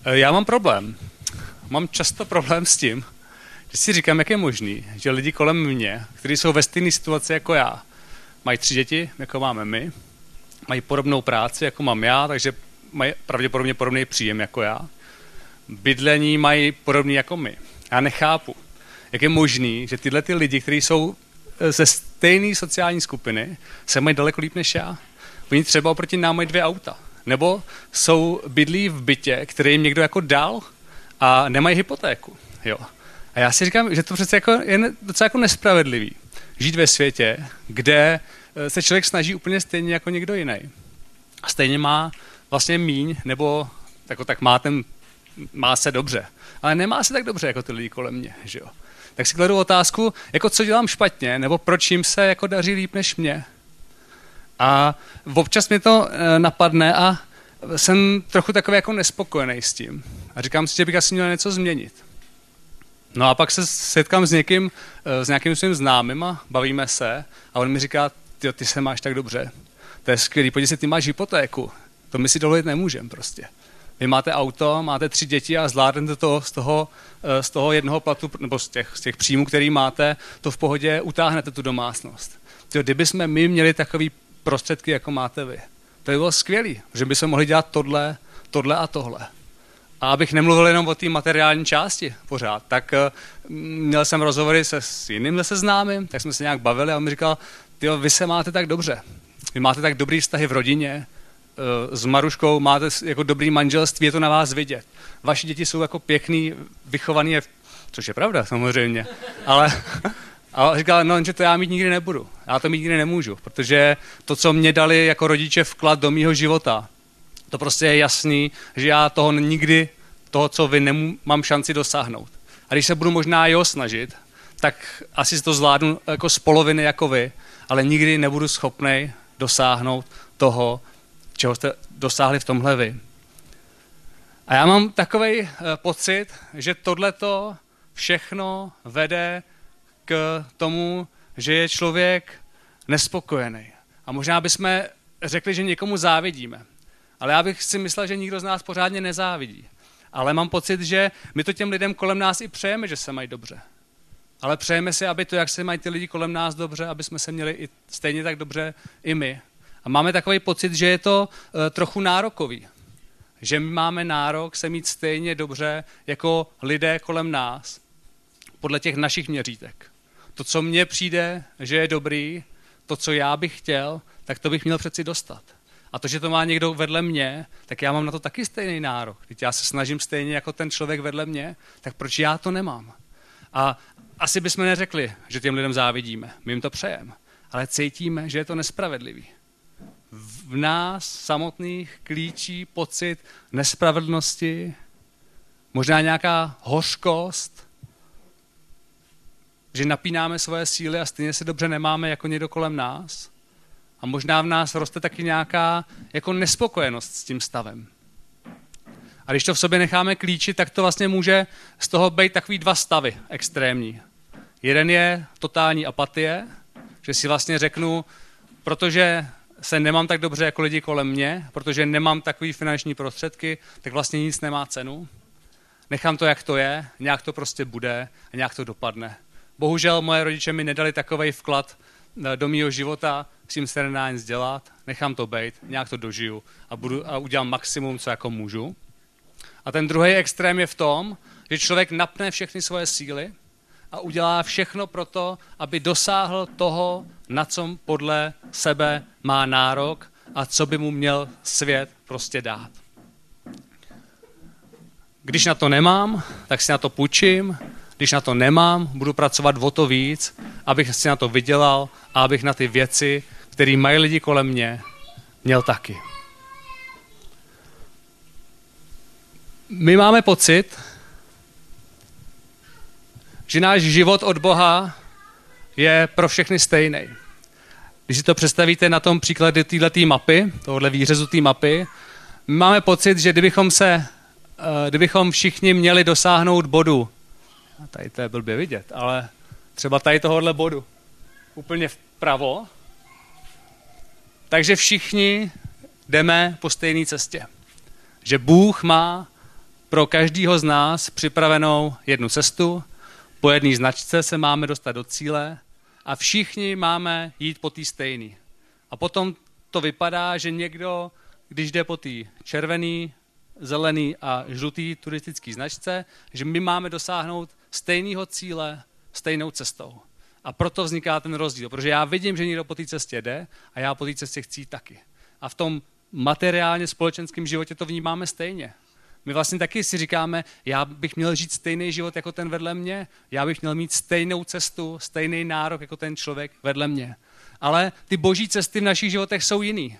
Já mám problém. Mám často problém s tím, že si říkám, jak je možný, že lidi kolem mě, kteří jsou ve stejné situaci jako já, mají 3 děti, jako máme my, mají podobnou práci, jako mám já, takže mají pravděpodobně podobný příjem jako já. Bydlení mají podobný jako my. Já nechápu, jak je možný, že tyhle ty lidi, kteří jsou ze stejné sociální skupiny, se mají daleko líp než já. Oni třeba oproti nám mají 2 auta. Nebo bydlí v bytě, který jim někdo jako dal a nemají hypotéku. Jo. A já si říkám, že to přece jako je docela jako nespravedlivý. Žít ve světě, kde se člověk snaží úplně stejně jako někdo jiný. A stejně má vlastně míň, nebo tak má se dobře. Ale nemá se tak dobře jako ty lidi kolem mě. Že jo. Tak si kladu otázku, jako co dělám špatně, nebo proč jim se jako daří líp než mě. A občas mě to napadne a jsem trochu takový jako nespokojený s tím. A říkám si, že bych asi měl něco změnit. No a pak se setkám s nějakým svým známým a bavíme se a on mi říká, ty se máš tak dobře. To je skvělý, podívej se, ty máš hypotéku. To my si dovolit nemůžeme prostě. Vy máte auto, máte 3 děti a zvládnete to z toho jednoho platu, nebo z těch příjmů, který máte, to v pohodě utáhnete tu domácnost. Kdyby jsme my měli takový prostředky, jako máte vy, to by bylo skvělý, že bychom mohli dělat tohle a tohle. A abych nemluvil jenom o té materiální části pořád, tak měl jsem rozhovory s jiným známým, tak jsme se nějak bavili a on mi říkal, vy se máte tak dobře, vy máte tak dobrý vztahy v rodině, s Maruškou máte jako dobrý manželství, je to na vás vidět. Vaši děti jsou jako pěkný, vychovaný, což je pravda samozřejmě, ale říkal, no, že to já mít nikdy nebudu, já to mít nikdy nemůžu, protože to, co mě dali jako rodiče vklad do mýho života, to prostě je jasný, že já toho, co vy nemám šanci dosáhnout. A když se budu možná snažit, tak asi si to zvládnu jako z poloviny jako vy, ale nikdy nebudu schopnej dosáhnout toho, čeho jste dosáhli v tomhle vy. A já mám takovej pocit, že tohleto všechno vede k tomu, že je člověk nespokojený. A možná bychom řekli, že někomu závidíme. Ale já bych si myslel, že nikdo z nás pořádně nezávidí. Ale mám pocit, že my to těm lidem kolem nás i přejeme, že se mají dobře. Ale přejeme si, aby to, jak se mají ty lidi kolem nás dobře, aby jsme se měli i stejně tak dobře i my. A máme takový pocit, že je to trochu nárokový. Že my máme nárok se mít stejně dobře jako lidé kolem nás. Podle těch našich měřítek. To, co mně přijde, že je dobrý, to, co já bych chtěl, tak to bych měl přeci dostat. A to, že to má někdo vedle mě, tak já mám na to taky stejný nárok. Když já se snažím stejně jako ten člověk vedle mě, tak proč já to nemám? A asi bychom neřekli, že těm lidem závidíme. My jim to přejeme. Ale cítíme, že je to nespravedlivý. V nás samotných klíčí pocit nespravedlnosti, možná nějaká hořkost, že napínáme svoje síly a stejně se dobře nemáme jako někdo kolem nás. A možná v nás roste taky nějaká jako nespokojenost s tím stavem. A když to v sobě necháme klíčit, tak to vlastně může z toho být takový 2 stavy extrémní. Jeden je totální apatie, že si vlastně řeknu, protože se nemám tak dobře jako lidi kolem mě, protože nemám takový finanční prostředky, tak vlastně nic nemá cenu. Nechám to, jak to je, nějak to prostě bude a nějak to dopadne. Bohužel moje rodiče mi nedali takovej vklad do mýho života, s tím se nedá nic dělat, nechám to bejt, nějak to dožiju a udělám maximum, co jako můžu. A ten druhý extrém je v tom, že člověk napne všechny svoje síly a udělá všechno pro to, aby dosáhl toho, na co podle sebe má nárok a co by mu měl svět prostě dát. Když na to nemám, tak si na to půjčím, když na to nemám, budu pracovat o to víc, abych si na to vydělal a abych na ty věci, které mají lidi kolem mě, měl taky. My máme pocit, že náš život od Boha je pro všechny stejný. Když si to představíte na tom příkladu této mapy, tohohle výřezu té mapy, my máme pocit, že kdybychom všichni měli dosáhnout bodu, tady to je blbě vidět, ale třeba tady tohohle bodu, úplně vpravo, takže všichni jdeme po stejné cestě. Že Bůh má pro každého z nás připravenou jednu cestu, po jedné značce se máme dostat do cíle a všichni máme jít po té stejné. A potom to vypadá, že někdo, když jde po té červený, zelený a žlutý turistický značce, že my máme dosáhnout stejného cíle stejnou cestou. A proto vzniká ten rozdíl, protože já vidím, že někdo po té cestě jde a já po té cestě chci taky. A v tom materiálně společenském životě to vnímáme stejně. My vlastně taky si říkáme, já bych měl žít stejný život jako ten vedle mě, já bych měl mít stejnou cestu, stejný nárok jako ten člověk vedle mě. Ale ty boží cesty v našich životech jsou jiný.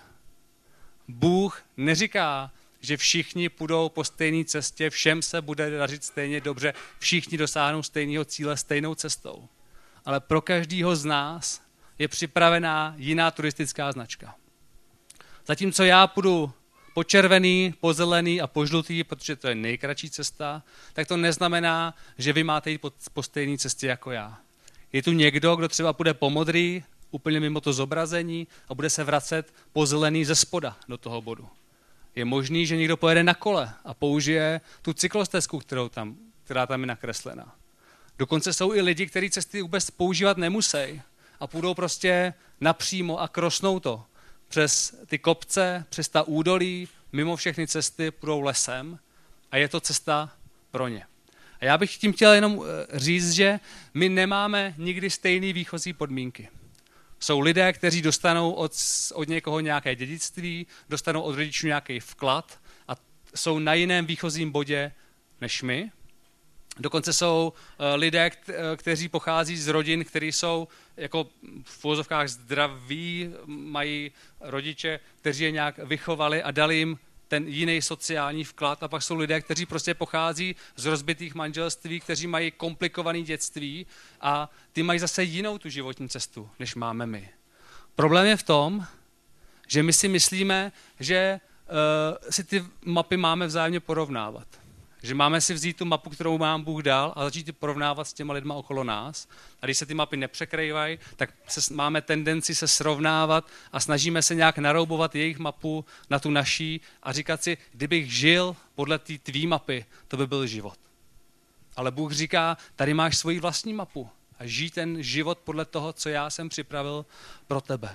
Bůh neříká, že všichni půjdou po stejné cestě, všem se bude dařit stejně dobře, všichni dosáhnou stejného cíle stejnou cestou. Ale pro každého z nás je připravená jiná turistická značka. Zatímco já půjdu po červený, po zelený a po žlutý, protože to je nejkratší cesta, tak to neznamená, že vy máte jít po stejné cestě jako já. Je tu někdo, kdo třeba půjde po modrý, úplně mimo to zobrazení a bude se vracet po zelený ze spoda do toho bodu. Je možný, že někdo pojede na kole a použije tu cyklostezku, která tam je nakreslená. Dokonce jsou i lidi, kteří cesty vůbec používat nemusí a půjdou prostě napřímo a krosnou to. Přes ty kopce, přes ta údolí, mimo všechny cesty půjdou lesem a je to cesta pro ně. A já bych tím chtěl jenom říct, že my nemáme nikdy stejné výchozí podmínky. Jsou lidé, kteří dostanou od někoho nějaké dědictví, dostanou od rodičů nějaký vklad a jsou na jiném výchozím bodě než my. Dokonce jsou lidé, kteří pochází z rodin, kteří jsou jako v uvozovkách zdraví, mají rodiče, kteří je nějak vychovali a dali jim ten jiný sociální vklad. A pak jsou lidé, kteří prostě pochází z rozbitých manželství, kteří mají komplikované dětství a ty mají zase jinou tu životní cestu, než máme my. Problém je v tom, že my si myslíme, že si ty mapy máme vzájemně porovnávat. Že máme si vzít tu mapu, kterou nám Bůh dal a začít ji porovnávat s těma lidma okolo nás. A když se ty mapy nepřekrývají, tak máme tendenci se srovnávat a snažíme se nějak naroubovat jejich mapu na tu naší a říkat si, kdybych žil podle té tvý mapy, to by byl život. Ale Bůh říká, tady máš svoji vlastní mapu a žij ten život podle toho, co já jsem připravil pro tebe.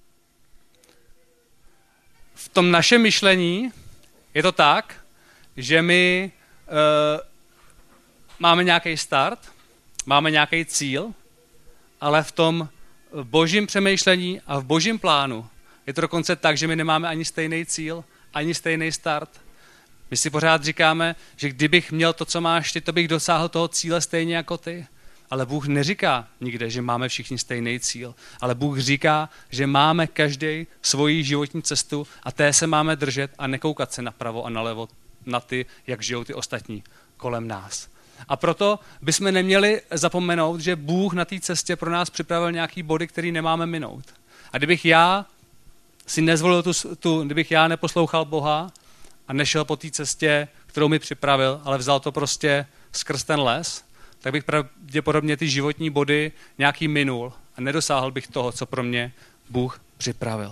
V tom našem myšlení je to tak, že my máme nějaký start, máme nějaký cíl, ale v tom božím přemýšlení a v božím plánu je to dokonce tak, že my nemáme ani stejný cíl, ani stejný start. My si pořád říkáme, že kdybych měl to, co máš ty, to bych dosáhl toho cíle stejně jako ty. Ale Bůh neříká nikde, že máme všichni stejný cíl, ale Bůh říká, že máme každý svoji životní cestu a té se máme držet a nekoukat se napravo a nalevo na ty, jak žijou ty ostatní kolem nás. A proto bychom neměli zapomenout, že Bůh na té cestě pro nás připravil nějaký body, který nemáme minout. A kdybych já si nezvolil kdybych já neposlouchal Boha a nešel po té cestě, kterou mi připravil, ale vzal to prostě skrz ten les, tak bych pravděpodobně ty životní body nějaký minul a nedosáhl bych toho, co pro mě Bůh připravil.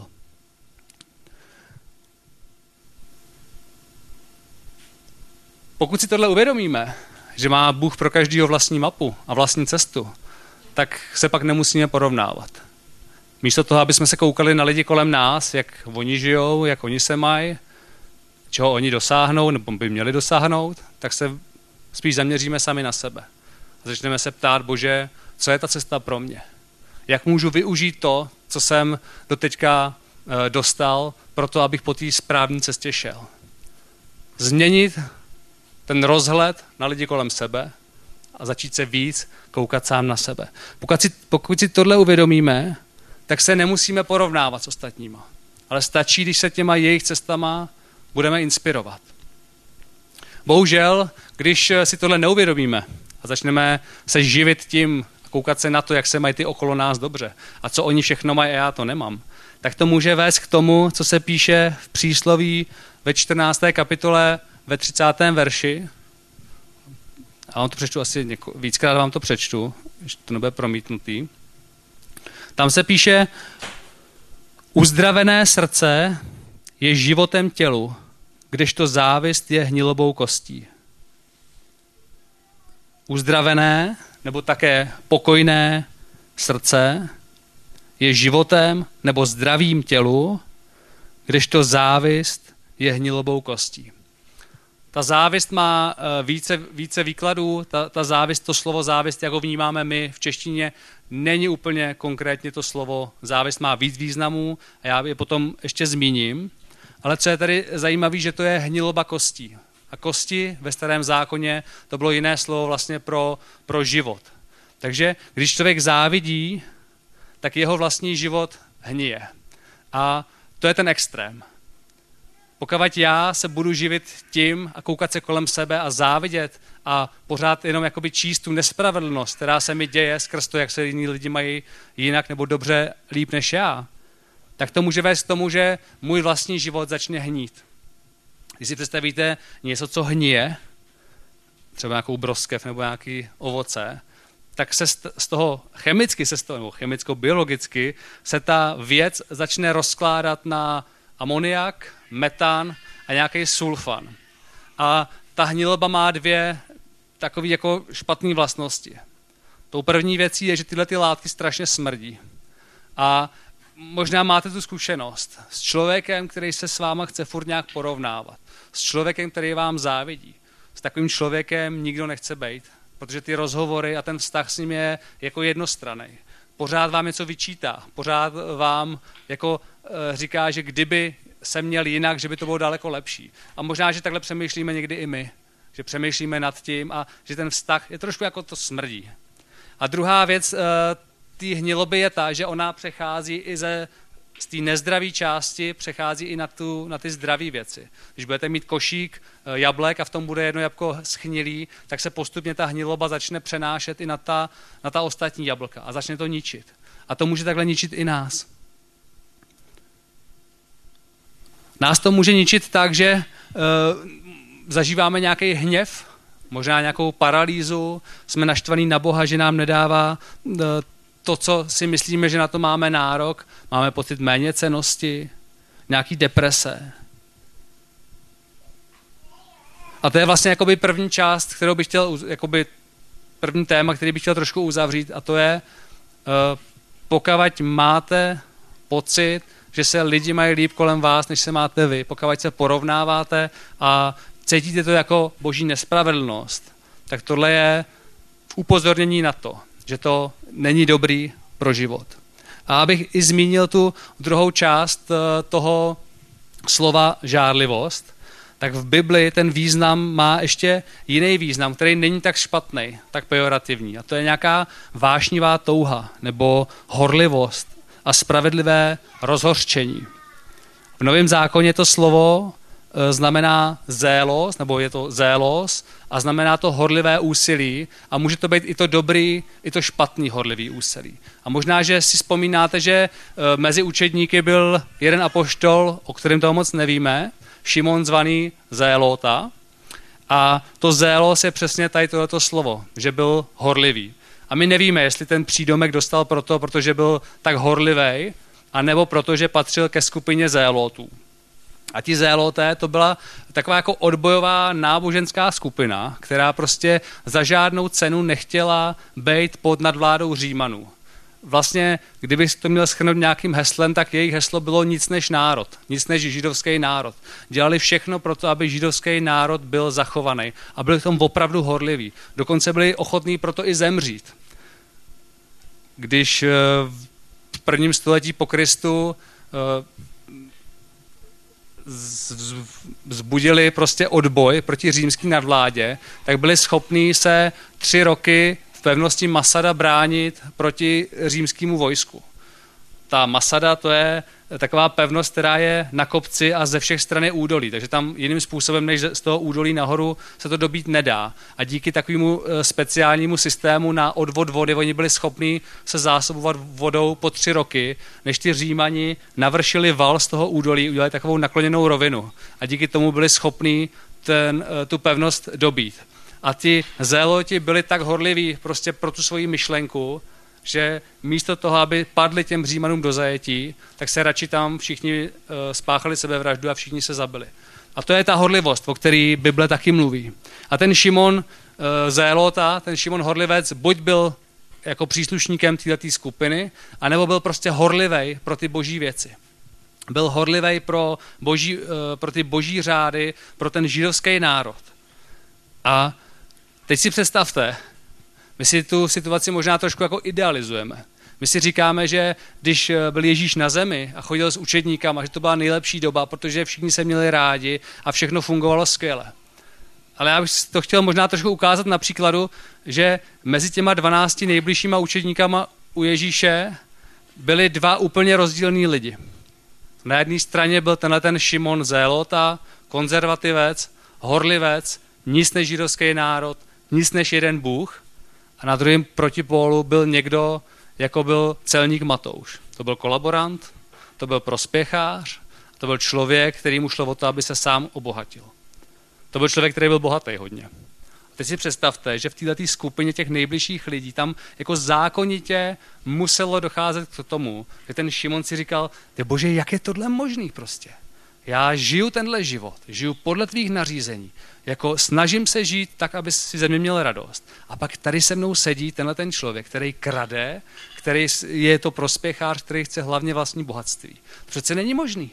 Pokud si tohle uvědomíme, že má Bůh pro každého vlastní mapu a vlastní cestu, tak se pak nemusíme porovnávat. Místo toho, aby jsme se koukali na lidi kolem nás, jak oni žijou, jak oni se mají, čeho oni dosáhnou nebo by měli dosáhnout, tak se spíš zaměříme sami na sebe. A začneme se ptát, Bože, co je ta cesta pro mě? Jak můžu využít to, co jsem doteďka dostal, pro to, abych po té správné cestě šel? Změnit ten rozhled na lidi kolem sebe a začít se víc koukat sám na sebe. Pokud si tohle uvědomíme, tak se nemusíme porovnávat s ostatníma. Ale stačí, když se těma jejich cestama budeme inspirovat. Bohužel, když si tohle neuvědomíme a začneme se živit tím a koukat se na to, jak se mají ty okolo nás dobře a co oni všechno mají a já to nemám, tak to může vést k tomu, co se píše v přísloví ve 14. kapitole ve 30. verši. A vám to přečtu asi víckrát vám to přečtu, když to nebude promítnutý. Tam se píše, uzdravené srdce je životem tělu, kdežto závist je hnilobou kostí. uzdravené nebo také pokojné srdce je životem nebo zdravým tělu, kdežto závist je hnilobou kostí. Ta závist má více výkladů, ta závist, to slovo závist, jak ho vnímáme my v češtině, není úplně konkrétně to slovo. Závist má víc významů a já je potom ještě zmíním. Ale co je tady zajímavé, že to je hniloba kostí. A kosti ve Starém zákoně to bylo jiné slovo vlastně pro život. Takže když člověk závidí, tak jeho vlastní život hnije. A to je ten extrém. Pokud já se budu živit tím a koukat se kolem sebe a závidět a pořád jenom jakoby číst tu nespravedlnost, která se mi děje skrz to, jak se jiní lidi mají jinak nebo dobře líp než já, tak to může vést k tomu, že můj vlastní život začne hnít. Když si představíte něco, co hnije, třeba nějakou broskev nebo nějaký ovoce, tak se z toho chemicko-biologicky se ta věc začne rozkládat na amoniak, metan a nějaký sulfan. A ta hniloba má dvě takové jako špatné vlastnosti. Tou první věcí je, že tyhle ty látky strašně smrdí. A možná máte tu zkušenost s člověkem, který se s váma chce furt nějak porovnávat. S člověkem, který vám závidí. S takovým člověkem nikdo nechce bejt, protože ty rozhovory a ten vztah s ním je jako jednostranný. Pořád vám něco vyčítá, pořád vám jako říká, že kdyby se měl jinak, že by to bylo daleko lepší. A možná, že takhle přemýšlíme někdy i my, že přemýšlíme nad tím a že ten vztah je trošku jako to smrdí. A druhá věc té hniloby je ta, že ona přechází i z té nezdravé části, přechází i na ty zdravé věci. Když budete mít košík jablek a v tom bude jedno jabko schnilý, tak se postupně ta hniloba začne přenášet i na ta ostatní jablka a začne to ničit. A to může takhle ničit i nás. Nás to může ničit tak, že zažíváme nějaký hněv, možná nějakou paralýzu, jsme naštvaní na Boha, že nám nedává to, co si myslíme, že na to máme nárok, máme pocit méněcennosti, nějaký deprese. A to je vlastně jakoby první část, kterou bych chtěl, jakoby první téma, který bych chtěl trošku uzavřít, a to je, pokud máte pocit, že se lidi mají líp kolem vás, než se máte vy, pokud se porovnáváte a cítíte to jako boží nespravedlnost, tak tohle je upozornění na to, že to není dobrý pro život. A abych i zmínil tu druhou část toho slova žárlivost, tak v Bibli ten význam má ještě jiný význam, který není tak špatný, tak pejorativní. A to je nějaká vášnivá touha nebo horlivost a spravedlivé rozhořčení. V Novém zákoně to slovo znamená zélos, nebo je to zélos a znamená to horlivé úsilí a může to být i to dobrý, i to špatný horlivý úsilí. A možná, že si vzpomínáte, že mezi učedníky byl jeden apoštol, o kterém toho moc nevíme, Šimon zvaný Zélota. A to zélos je přesně tady tohleto slovo, že byl horlivý. A my nevíme, jestli ten přídomek dostal protože byl tak horlivý, anebo protože patřil ke skupině zélotů. A ti zéloté to byla taková jako odbojová náboženská skupina, která prostě za žádnou cenu nechtěla být pod nadvládou Římanů. Vlastně, kdybych to měl shrnout nějakým heslem, tak jejich heslo bylo nic než národ, nic než židovský národ. Dělali všechno pro to, aby židovský národ byl zachovaný a byli v tom opravdu horliví. Dokonce byli ochotní proto i zemřít. Když v prvním století po Kristu vzbudili prostě odboj proti římské nadvládě, tak byli schopní se 3 roky v pevnosti Masada bránit proti římskému vojsku. Ta Masada, to je taková pevnost, která je na kopci a ze všech stran je údolí, takže tam jiným způsobem, než z toho údolí nahoru, se to dobít nedá. A díky takovému speciálnímu systému na odvod vody, oni byli schopní se zásobovat vodou po 3 roky, než ty Římani navršili val z toho údolí, udělali takovou nakloněnou rovinu. A díky tomu byli schopní tu pevnost dobít. A ti zéloti byli tak horliví prostě pro tu svoji myšlenku, že místo toho, aby padli těm Římanům do zajetí, tak se radši tam všichni spáchali sebevraždu a všichni se zabili. A to je ta horlivost, o které Bible taky mluví. A ten Šimon Zélota, ten Šimon Horlivec, buď byl jako příslušníkem této skupiny, anebo byl prostě horlivej pro ty boží věci. Byl horlivej pro ty boží řády, pro ten židovský národ. A teď si představte, my si tu situaci možná trošku jako idealizujeme. My si říkáme, že když byl Ježíš na zemi a chodil s učedníkama, že to byla nejlepší doba, protože všichni se měli rádi a všechno fungovalo skvěle. Ale já bych to chtěl možná trošku ukázat na příkladu, že mezi těma 12 nejbližšíma učedníkama u Ježíše byli dva úplně rozdílní lidi. Na jedné straně byl ten Šimon Zélota, konzervativec, horlivec, nic než židovský národ, nic než jeden Bůh. A na druhém protipólu byl někdo, jako byl celník Matouš. To byl kolaborant, to byl prospěchář, to byl člověk, který mu šlo o to, aby se sám obohatil. To byl člověk, který byl bohatý hodně. A teď si představte, že v této skupině těch nejbližších lidí tam jako zákonitě muselo docházet k tomu, že ten Šimon si říkal, bože, jak je tohle možný prostě? Já žiju tenhle život, žiju podle tvých nařízení, jako snažím se žít tak, aby si ze mě měl radost. A pak tady se mnou sedí tenhle ten člověk, který krade, který je to prospěchář, který chce hlavně vlastní bohatství. To přece není možný.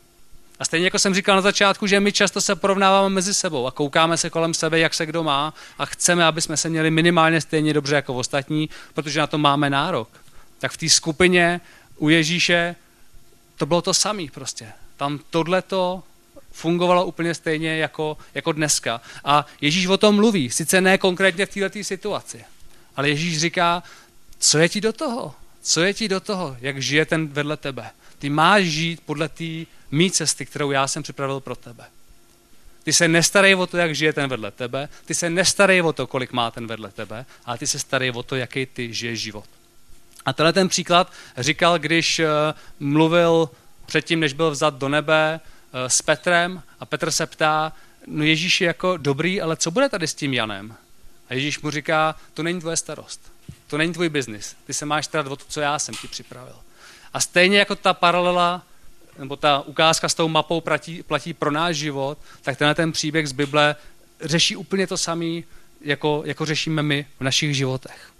A stejně jako jsem říkal na začátku, že my často se porovnáváme mezi sebou a koukáme se kolem sebe, jak se kdo má a chceme, aby jsme se měli minimálně stejně dobře jako ostatní, protože na to máme nárok. Tak v té skupině u Ježíše to bylo to samé prostě. Tam tohleto fungovalo úplně stejně jako dneska. A Ježíš o tom mluví, sice ne konkrétně v této situaci, ale Ježíš říká, co je ti do toho? Co je ti do toho, jak žije ten vedle tebe? Ty máš žít podle té mý cesty, kterou já jsem připravil pro tebe. Ty se nestarej o to, jak žije ten vedle tebe, ty se nestarej o to, kolik má ten vedle tebe, ale ty se starej o to, jaký ty žiješ život. A tenhle ten příklad říkal, když mluvil předtím, než byl vzat do nebe s Petrem a Petr se ptá, no Ježíš je jako dobrý, ale co bude tady s tím Janem? A Ježíš mu říká, to není tvoje starost, to není tvůj biznis, ty se máš starat o to, co já jsem ti připravil. A stejně jako ta paralela, nebo ta ukázka s tou mapou platí pro náš život, tak ten příběh z Bible řeší úplně to samé, jako řešíme my v našich životech.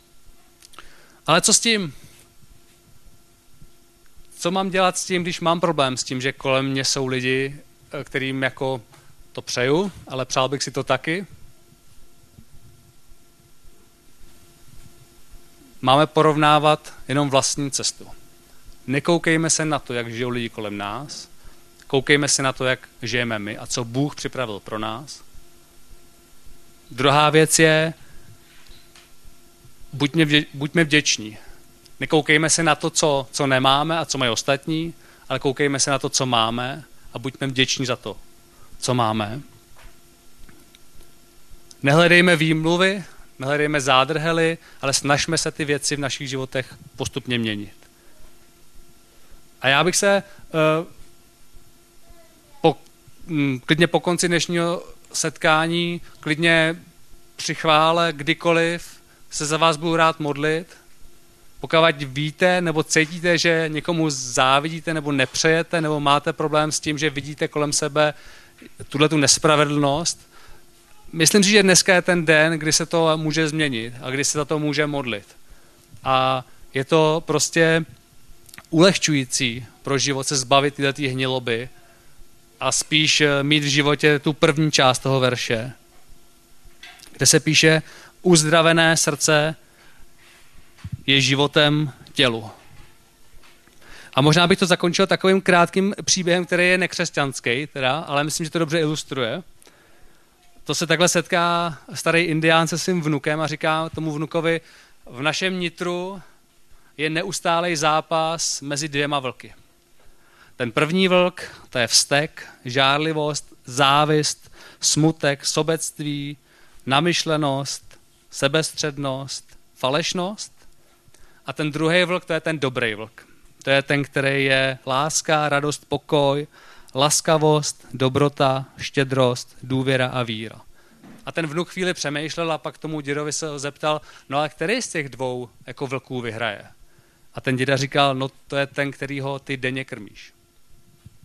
Ale co s tím? Co mám dělat s tím, když mám problém s tím, že kolem mě jsou lidi, kterým jako to přeju, ale přál bych si to taky? Máme porovnávat jenom vlastní cestu. Nekoukejme se na to, jak žijou lidi kolem nás, koukejme se na to, jak žijeme my a co Bůh připravil pro nás. Druhá věc je, buďme vděční. Nekoukejme se na to, co nemáme a co mají ostatní, ale koukejme se na to, co máme a buďme vděční za to, co máme. Nehledejme výmluvy, nehledejme zádrhely, ale snažme se ty věci v našich životech postupně měnit. A já bych se klidně po konci dnešního setkání, klidně při chvále, kdykoliv se za vás budu rád modlit. Pokud víte nebo cítíte, že někomu závidíte nebo nepřejete, nebo máte problém s tím, že vidíte kolem sebe tuhletu nespravedlnost, myslím si, že dneska je ten den, kdy se to může změnit a kdy se za to může modlit. A je to prostě ulehčující pro život se zbavit této hniloby a spíš mít v životě tu první část toho verše, kde se píše, uzdravené srdce je životem tělu. A možná bych to zakončil takovým krátkým příběhem, který je nekřesťanský, ale myslím, že to dobře ilustruje. To se takhle setká starý indián se svým vnukem a říká tomu vnukovi, v našem nitru je neustálej zápas mezi dvěma vlky. Ten první vlk, to je vztek, žárlivost, závist, smutek, sobectví, namyšlenost, sebestřednost, falešnost. A ten druhý vlk, to je ten dobrý vlk. To je ten, který je láska, radost, pokoj, laskavost, dobrota, štědrost, důvěra a víra. A ten vnuk chvíli přemýšlel a pak tomu dědovi se zeptal, no ale který z těch dvou jako vlků vyhraje? A ten děda říkal, no to je ten, kterýho ty denně krmíš.